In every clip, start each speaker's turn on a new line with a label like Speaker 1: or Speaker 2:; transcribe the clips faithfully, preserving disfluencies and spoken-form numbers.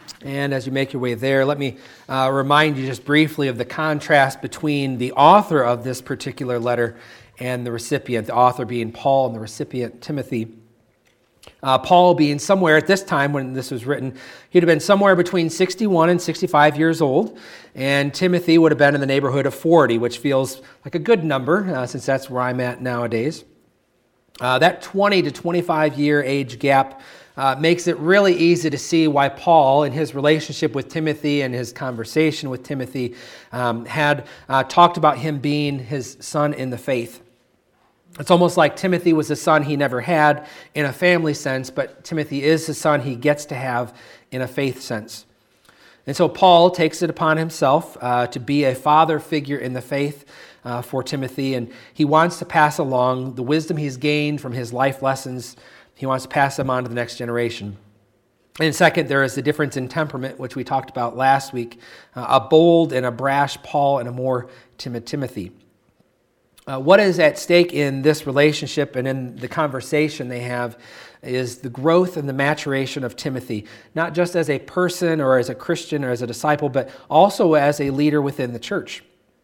Speaker 1: And as you make your way there, let me uh, remind you just briefly of the contrast between the author of this particular letter and the recipient, the author being Paul and the recipient Timothy. Uh, Paul being somewhere at this time when this was written, he'd have been somewhere between sixty-one and sixty-five years old, and Timothy would have been in the neighborhood of forty, which feels like a good number uh, since that's where I'm at nowadays. Uh, that twenty to twenty-five year age gap uh, makes it really easy to see why Paul, in his relationship with Timothy and his conversation with Timothy, um, had uh, talked about him being his son in the faith. It's almost like Timothy was a son he never had in a family sense, but Timothy is the son he gets to have in a faith sense. And so Paul takes it upon himself uh, to be a father figure in the faith uh, for Timothy, and he wants to pass along the wisdom he's gained from his life lessons. He wants to pass them on to the next generation. And second, there is the difference in temperament, which we talked about last week, uh, a bold and a brash Paul and a more timid Timothy. Uh, what is at stake in this relationship and in the conversation they have is the growth and the maturation of Timothy, not just as a person or as a Christian or as a disciple, but also as a leader within the church.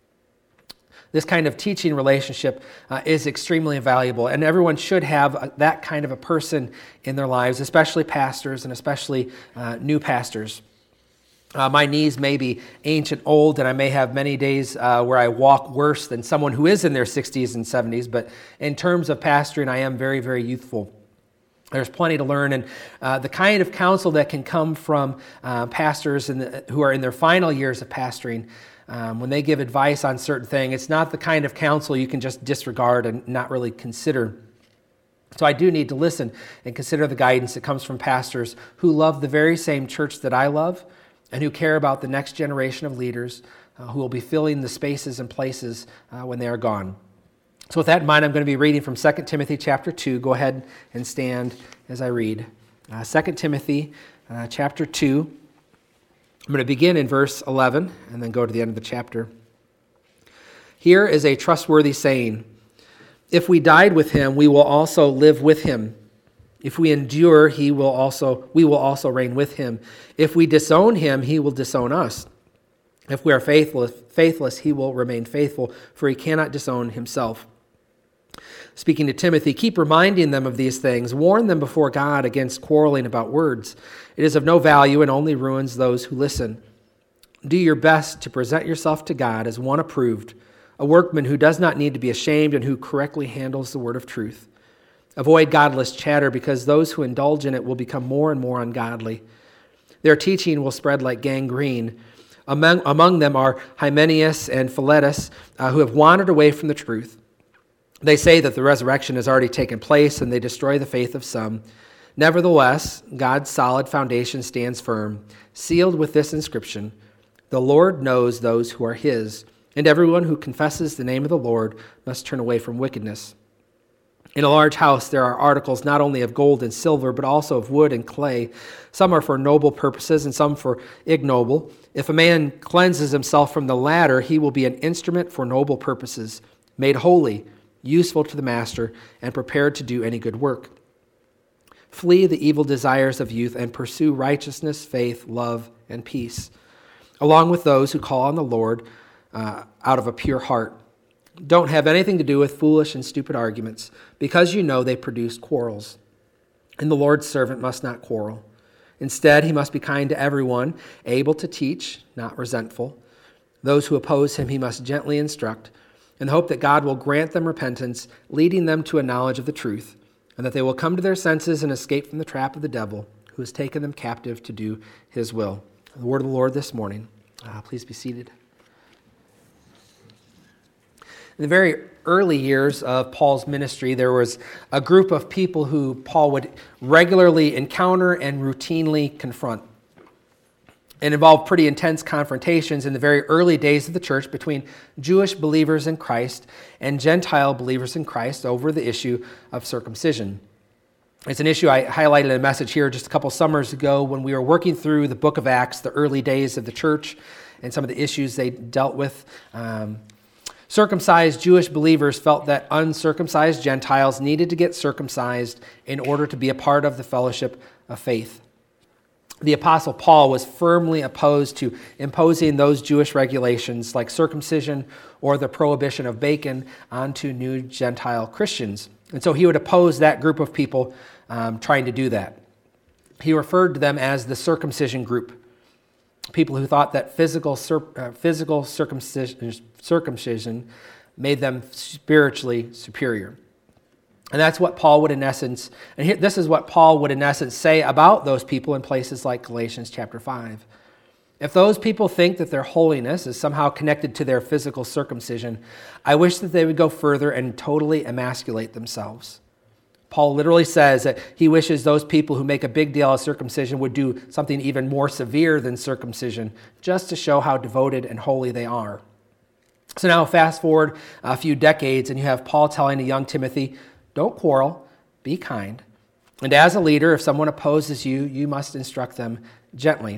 Speaker 1: This kind of teaching relationship uh, is extremely valuable, and everyone should have a, that kind of a person in their lives, especially pastors and especially uh, new pastors. Uh, my knees may be ancient old, and I may have many days uh, where I walk worse than someone who is in their sixties and seventies, but in terms of pastoring, I am very, very youthful. There's plenty to learn, and uh, the kind of counsel that can come from uh, pastors in the, who are in their final years of pastoring, um, when they give advice on certain things, it's not the kind of counsel you can just disregard and not really consider. So I do need to listen and consider the guidance that comes from pastors who love the very same church that I love, and who care about the next generation of leaders uh, who will be filling the spaces and places uh, when they are gone. So with that in mind, I'm going to be reading from Second Timothy chapter two. Go ahead and stand as I read. Uh, Second Timothy uh, chapter two. I'm going to begin in verse eleven and then go to the end of the chapter. Here is a trustworthy saying: if we died with him, we will also live with him. If we endure, he will also we will also reign with him. If we disown him, he will disown us. If we are faithless, faithless, he will remain faithful, for he cannot disown himself. Speaking to Timothy, keep reminding them of these things. Warn them before God against quarreling about words. It is of no value and only ruins those who listen. Do your best to present yourself to God as one approved, a workman who does not need to be ashamed and who correctly handles the word of truth. Avoid godless chatter, because those who indulge in it will become more and more ungodly. Their teaching will spread like gangrene. Among, among them are Hymenaeus and Philetus, uh, who have wandered away from the truth. They say that the resurrection has already taken place, and they destroy the faith of some. Nevertheless, God's solid foundation stands firm, sealed with this inscription: the Lord knows those who are his, and everyone who confesses the name of the Lord must turn away from wickedness. In a large house there are articles not only of gold and silver, but also of wood and clay. Some are for noble purposes and some for ignoble. If a man cleanses himself from the latter, he will be an instrument for noble purposes, made holy, useful to the master, and prepared to do any good work. Flee the evil desires of youth and pursue righteousness, faith, love, and peace, along with those who call on the Lord uh, out of a pure heart. Don't have anything to do with foolish and stupid arguments, because you know they produce quarrels. And the Lord's servant must not quarrel. Instead, he must be kind to everyone, able to teach, not resentful. Those who oppose him he must gently instruct, in the hope that God will grant them repentance, leading them to a knowledge of the truth, and that they will come to their senses and escape from the trap of the devil, who has taken them captive to do his will. The word of the Lord this morning. Uh, please be seated. In the very early years of Paul's ministry, there was a group of people who Paul would regularly encounter and routinely confront. It involved pretty intense confrontations in the very early days of the church between Jewish believers in Christ and Gentile believers in Christ over the issue of circumcision. It's an issue I highlighted in a message here just a couple summers ago when we were working through the book of Acts, the early days of the church, and some of the issues they dealt with. Um, Circumcised Jewish believers felt that uncircumcised Gentiles needed to get circumcised in order to be a part of the fellowship of faith. the Apostle Paul was firmly opposed to imposing those Jewish regulations like circumcision or the prohibition of bacon onto new Gentile Christians. And so he would oppose that group of people um, trying to do that. He referred to them as the circumcision group, people who thought that physical, uh, physical circumcision, circumcision made them spiritually superior. And that's what Paul would in essence, and here, this is what Paul would in essence say about those people in places like Galatians chapter five. If those people think that their holiness is somehow connected to their physical circumcision, I wish that they would go further and totally emasculate themselves. Paul literally says that he wishes those people who make a big deal of circumcision would do something even more severe than circumcision, just to show how devoted and holy they are. So now fast forward a few decades, and you have Paul telling a young Timothy, don't quarrel, be kind. And as a leader, if someone opposes you, you must instruct them gently.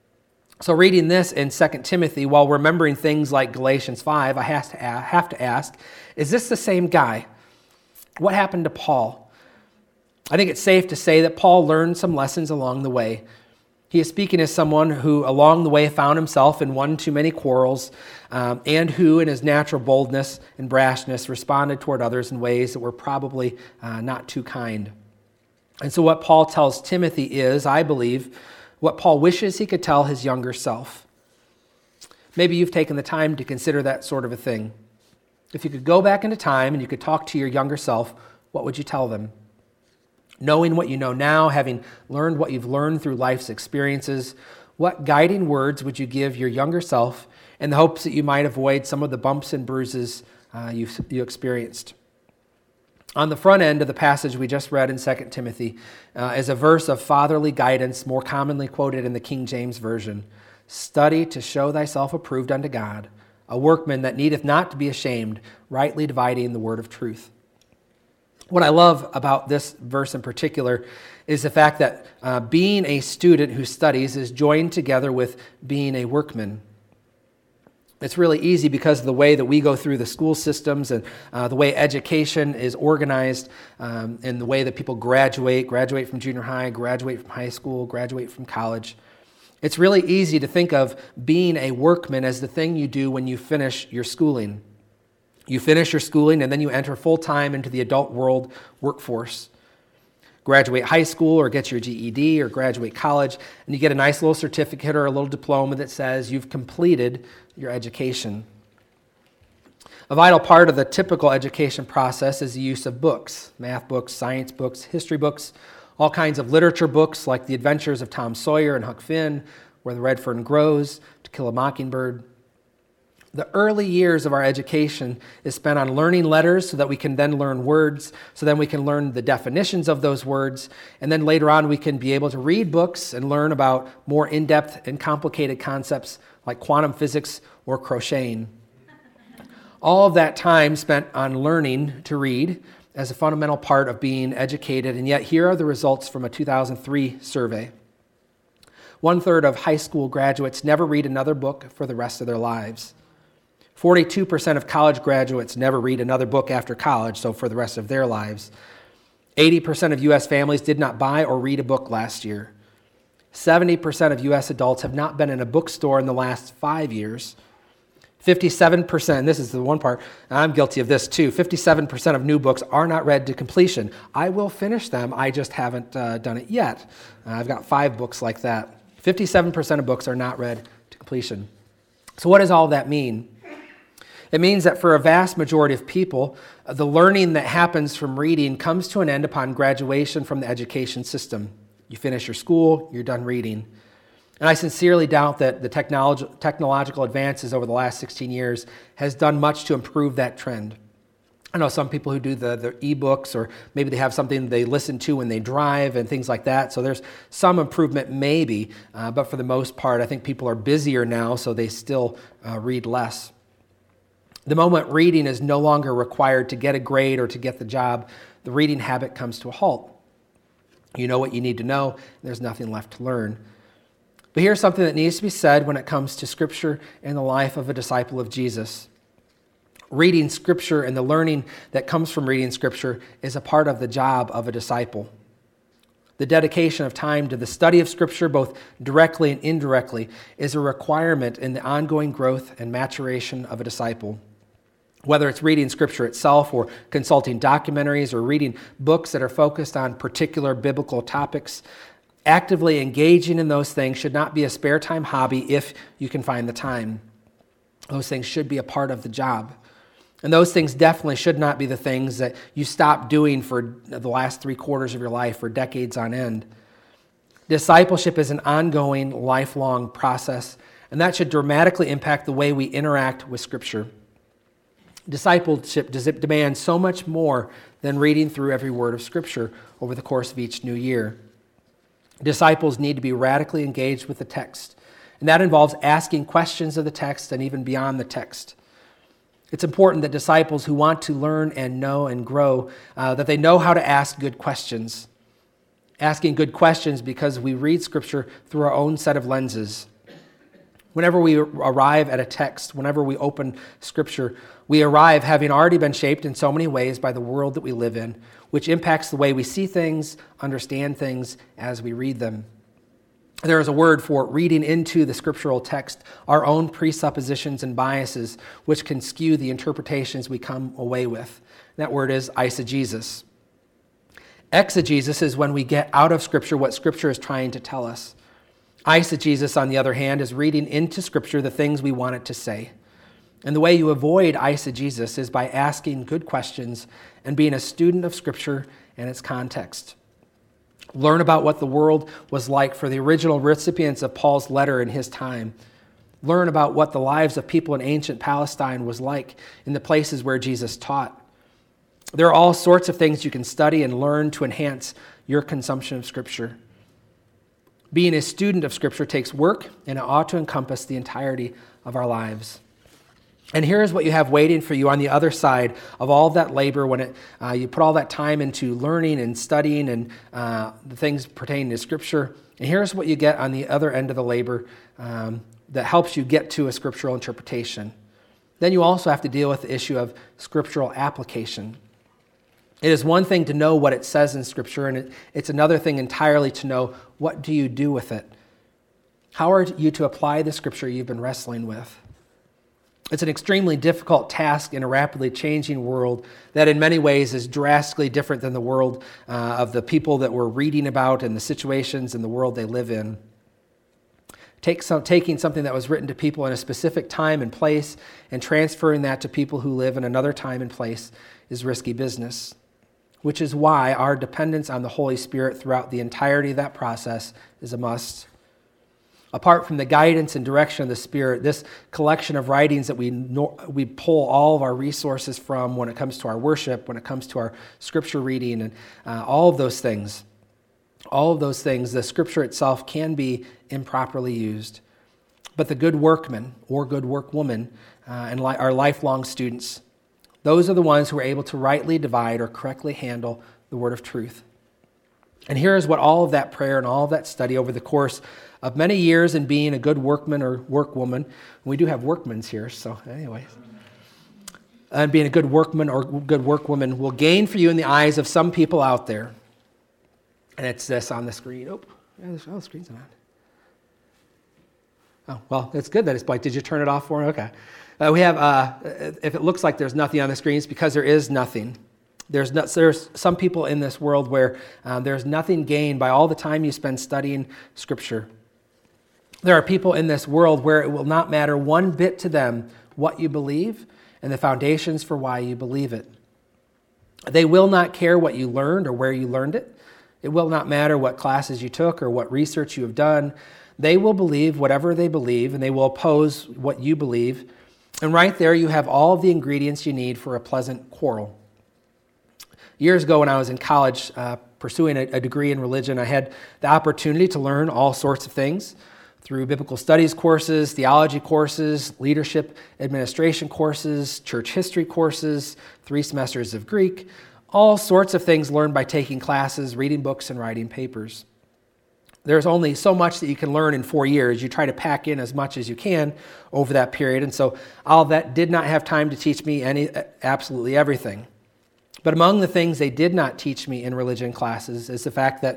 Speaker 1: So reading this in Second Timothy, while remembering things like Galatians five, I have to ask, have to ask, is this the same guy? What happened to Paul? I think it's safe to say that Paul learned some lessons along the way. He is speaking as someone who along the way found himself in one too many quarrels um, and who in his natural boldness and brashness responded toward others in ways that were probably uh, not too kind. And so what Paul tells Timothy is, I believe, what Paul wishes he could tell his younger self. Maybe you've taken the time to consider that sort of a thing. If you could go back into time and you could talk to your younger self, what would you tell them? Knowing what you know now, having learned what you've learned through life's experiences, what guiding words would you give your younger self in the hopes that you might avoid some of the bumps and bruises uh, you you experienced? On the front end of the passage we just read in Second Timothy uh, is a verse of fatherly guidance, more commonly quoted in the King James Version. Study to show thyself approved unto God, a workman that needeth not to be ashamed, rightly dividing the word of truth. What I love about this verse in particular is the fact that uh, being a student who studies is joined together with being a workman. It's really easy because of the way that we go through the school systems and uh, the way education is organized um, and the way that people graduate, graduate from junior high, graduate from high school, graduate from college. It's really easy to think of being a workman as the thing you do when you finish your schooling. You finish your schooling and then you enter full-time into the adult world workforce. Graduate high school or get your G E D or graduate college, and you get a nice little certificate or a little diploma that says you've completed your education. A vital part of the typical education process is the use of books, math books, science books, history books, all kinds of literature books like The Adventures of Tom Sawyer and Huck Finn, Where the Red Fern Grows, To Kill a Mockingbird. The early years of our education is spent on learning letters so that we can then learn words, so then we can learn the definitions of those words, and then later on we can be able to read books and learn about more in-depth and complicated concepts like quantum physics or crocheting. All of that time spent on learning to read as a fundamental part of being educated, and yet here are the results from a two thousand three survey. One-third of high school graduates never read another book for the rest of their lives. forty-two percent of college graduates never read another book after college, so for the rest of their lives. eighty percent of U S families did not buy or read a book last year. seventy percent of U S adults have not been in a bookstore in the last five years. fifty-seven percent, and this is the one part, I'm guilty of this too, fifty-seven percent of new books are not read to completion. I will finish them, I just haven't uh, done it yet. Uh, I've got five books like that. fifty-seven percent of books are not read to completion. So what does all that mean? It means that for a vast majority of people, the learning that happens from reading comes to an end upon graduation from the education system. You finish your school, you're done reading. And I sincerely doubt that the technolog- technological advances over the last sixteen years has done much to improve that trend. I know some people who do the, the e-books, or maybe they have something they listen to when they drive and things like that. So there's some improvement maybe, uh, but for the most part, I think people are busier now, so they still uh, read less. The moment reading is no longer required to get a grade or to get the job, the reading habit comes to a halt. You know what you need to know, and there's nothing left to learn. But here's something that needs to be said when it comes to Scripture and the life of a disciple of Jesus. Reading Scripture and the learning that comes from reading Scripture is a part of the job of a disciple. The dedication of time to the study of Scripture, both directly and indirectly, is a requirement in the ongoing growth and maturation of a disciple. Whether it's reading Scripture itself or consulting documentaries or reading books that are focused on particular biblical topics, actively engaging in those things should not be a spare time hobby if you can find the time. Those things should be a part of the job. And those things definitely should not be the things that you stop doing for the last three quarters of your life or decades on end. Discipleship is an ongoing, lifelong process, and that should dramatically impact the way we interact with Scripture. Discipleship demands so much more than reading through every word of Scripture over the course of each new year. Disciples need to be radically engaged with the text, and that involves asking questions of the text and even beyond the text. It's important that disciples who want to learn and know and grow, uh, that they know how to ask good questions. Asking good questions because we read Scripture through our own set of lenses. Whenever we arrive at a text, whenever we open Scripture, we arrive having already been shaped in so many ways by the world that we live in, which impacts the way we see things, understand things as we read them. There is a word for reading into the scriptural text our own presuppositions and biases, which can skew the interpretations we come away with. That word is eisegesis. Exegesis is when we get out of Scripture what Scripture is trying to tell us. Eisegesis, on the other hand, is reading into Scripture the things we want it to say. And the way you avoid eisegesis is by asking good questions and being a student of Scripture and its context. Learn about what the world was like for the original recipients of Paul's letter in his time. Learn about what the lives of people in ancient Palestine was like in the places where Jesus taught. There are all sorts of things you can study and learn to enhance your consumption of Scripture. Being a student of Scripture takes work, and it ought to encompass the entirety of our lives. And here's what you have waiting for you on the other side of all of that labor when it, uh, you put all that time into learning and studying and uh, the things pertaining to Scripture. And here's what you get on the other end of the labor um, that helps you get to a scriptural interpretation. Then you also have to deal with the issue of scriptural application. It is one thing to know what it says in Scripture, and it, it's another thing entirely to know what do you do with it. How are you to apply the Scripture you've been wrestling with? It's an extremely difficult task in a rapidly changing world that in many ways is drastically different than the world uh, of the people that we're reading about and the situations in the world they live in. Take some, taking something that was written to people in a specific time and place and transferring that to people who live in another time and place is risky business, which is why our dependence on the Holy Spirit throughout the entirety of that process is a must. Apart from the guidance and direction of the Spirit, this collection of writings that we know, we pull all of our resources from when it comes to our worship, when it comes to our Scripture reading, and uh, all of those things, all of those things, the Scripture itself can be improperly used. But the good workman or good workwoman uh, and li- our lifelong students, those are the ones who are able to rightly divide or correctly handle the word of truth. And here is what all of that prayer and all of that study over the course of many years in being a good workman or workwoman, we do have workmans here, so anyways, and being a good workman or good workwoman will gain for you in the eyes of some people out there. And it's this on the screen. Oh, yeah, oh the screen's on. Oh, well, it's good that it's blank. Did you turn it off for me? Okay. Uh, we have, uh, if it looks like there's nothing on the screen, it's because there is nothing. There's, no, there's some people in this world where um, there's nothing gained by all the time you spend studying Scripture. There are people in this world where it will not matter one bit to them what you believe and the foundations for why you believe it. They will not care what you learned or where you learned it. It will not matter what classes you took or what research you have done. They will believe whatever they believe, and they will oppose what you believe. And right there you have all of the ingredients you need for a pleasant quarrel. Years ago when I was in college uh, pursuing a, a degree in religion, I had the opportunity to learn all sorts of things through biblical studies courses, theology courses, leadership administration courses, church history courses, three semesters of Greek, all sorts of things learned by taking classes, reading books, and writing papers. There's only so much that you can learn in four years. You try to pack in as much as you can over that period, and so all that did not have time to teach me any absolutely everything. But among the things they did not teach me in religion classes is the fact that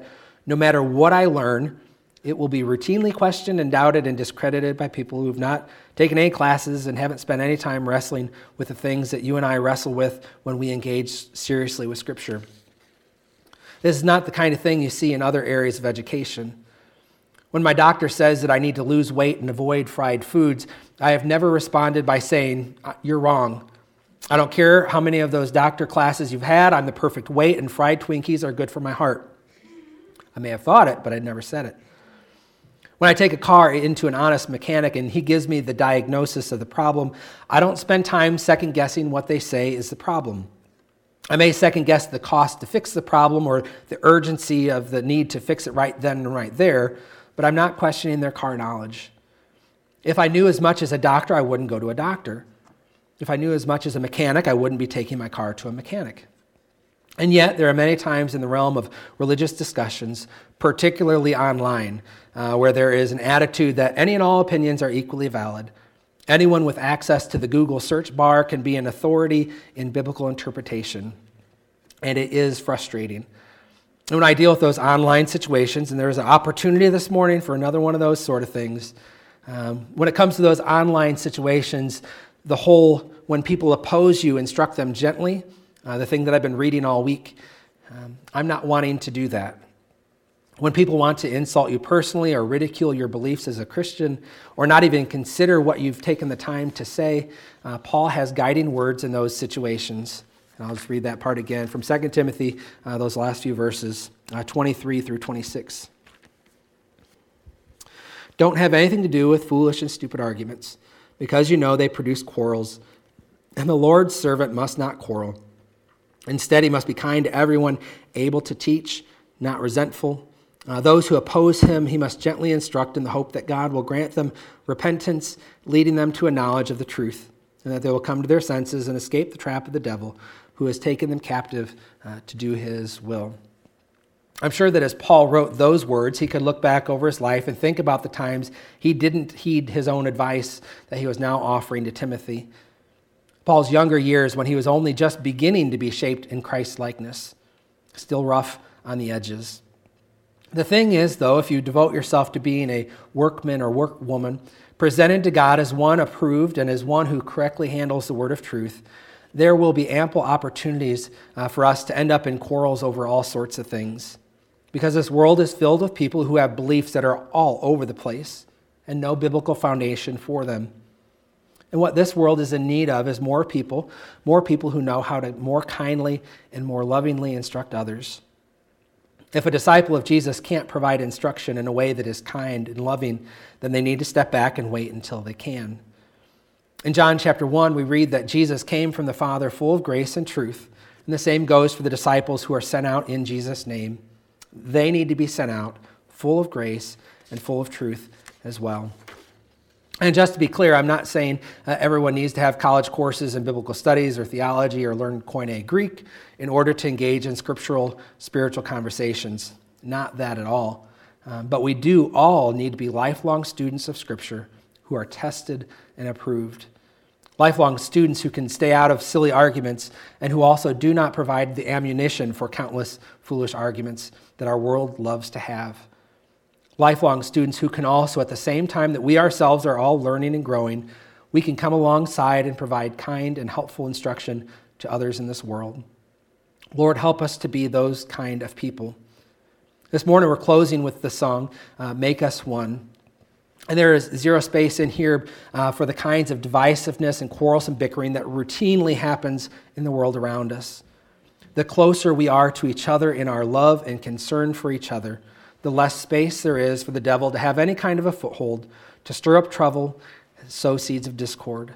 Speaker 1: No matter what I learn, it will be routinely questioned and doubted and discredited by people who have not taken any classes and haven't spent any time wrestling with the things that you and I wrestle with when we engage seriously with Scripture. This is not the kind of thing you see in other areas of education. When my doctor says that I need to lose weight and avoid fried foods, I have never responded by saying, "You're wrong. I don't care how many of those doctor classes you've had. I'm the perfect weight, and fried Twinkies are good for my heart." I may have thought it, but I'd never said it. When I take a car into an honest mechanic and he gives me the diagnosis of the problem, I don't spend time second-guessing what they say is the problem. I may second-guess the cost to fix the problem or the urgency of the need to fix it right then and right there, but I'm not questioning their car knowledge. If I knew as much as a doctor, I wouldn't go to a doctor. If I knew as much as a mechanic, I wouldn't be taking my car to a mechanic. And yet, there are many times in the realm of religious discussions, particularly online, uh, where there is an attitude that any and all opinions are equally valid. Anyone with access to the Google search bar can be an authority in biblical interpretation, and it is frustrating. And when I deal with those online situations, and there was an opportunity this morning for another one of those sort of things, um, when it comes to those online situations, the whole, when people oppose you, instruct them gently, Uh, the thing that I've been reading all week, um, I'm not wanting to do that. When people want to insult you personally or ridicule your beliefs as a Christian or not even consider what you've taken the time to say, uh, Paul has guiding words in those situations. And I'll just read that part again from Second Timothy, uh, those last few verses, uh, twenty-three through twenty-six. Don't have anything to do with foolish and stupid arguments, because you know they produce quarrels, and the Lord's servant must not quarrel. Instead, he must be kind to everyone, able to teach, not resentful. Uh, those who oppose him, he must gently instruct in the hope that God will grant them repentance, leading them to a knowledge of the truth, and that they will come to their senses and escape the trap of the devil, who has taken them captive uh, to do his will. I'm sure that as Paul wrote those words, he could look back over his life and think about the times he didn't heed his own advice that he was now offering to Timothy. Paul's younger years, when he was only just beginning to be shaped in Christ's likeness, still rough on the edges. The thing is, though, if you devote yourself to being a workman or workwoman, presented to God as one approved and as one who correctly handles the word of truth, there will be ample opportunities uh, for us to end up in quarrels over all sorts of things. Because this world is filled with people who have beliefs that are all over the place and no biblical foundation for them. And what this world is in need of is more people, more people who know how to more kindly and more lovingly instruct others. If a disciple of Jesus can't provide instruction in a way that is kind and loving, then they need to step back and wait until they can. In John chapter one, we read that Jesus came from the Father full of grace and truth, and the same goes for the disciples who are sent out in Jesus' name. They need to be sent out full of grace and full of truth as well. And just to be clear, I'm not saying uh, everyone needs to have college courses in biblical studies or theology or learn Koine Greek in order to engage in scriptural, spiritual conversations. Not that at all. Um, but we do all need to be lifelong students of Scripture who are tested and approved. Lifelong students who can stay out of silly arguments and who also do not provide the ammunition for countless foolish arguments that our world loves to have. Lifelong students who can also, at the same time that we ourselves are all learning and growing, we can come alongside and provide kind and helpful instruction to others in this world. Lord, help us to be those kind of people. This morning we're closing with the song, uh, Make Us One. And there is zero space in here uh, for the kinds of divisiveness and quarrelsome bickering that routinely happens in the world around us. The closer we are to each other in our love and concern for each other, the less space there is for the devil to have any kind of a foothold, to stir up trouble and sow seeds of discord.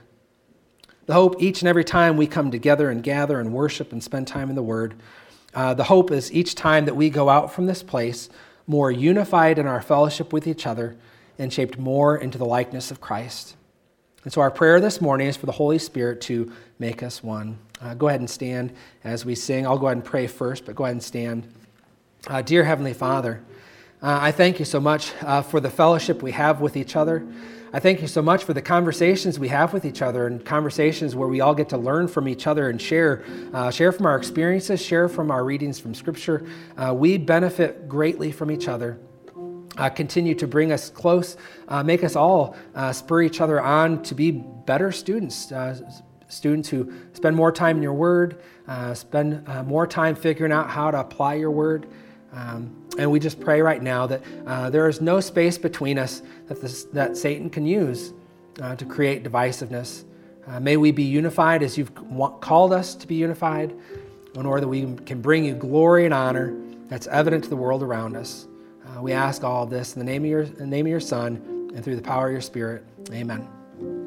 Speaker 1: The hope each and every time we come together and gather and worship and spend time in the Word, uh, the hope is each time that we go out from this place more unified in our fellowship with each other and shaped more into the likeness of Christ. And so our prayer this morning is for the Holy Spirit to make us one. Uh, go ahead and stand as we sing. I'll go ahead and pray first, but go ahead and stand. Uh, dear Heavenly Father, Uh, I thank you so much uh, for the fellowship we have with each other. I thank you so much for the conversations we have with each other, and conversations where we all get to learn from each other and share, uh, share from our experiences, share from our readings from Scripture. Uh, we benefit greatly from each other. Uh, continue to bring us close, uh, make us all uh, spur each other on to be better students, uh, students who spend more time in your word, uh, spend uh, more time figuring out how to apply your word. Um, and we just pray right now that uh, there is no space between us that, this, that Satan can use uh, to create divisiveness. Uh, may we be unified as you've called us to be unified, in order that we can bring you glory and honor that's evident to the world around us. Uh, we ask all of this in the name of your, in the name of your Son and through the power of your Spirit. Amen.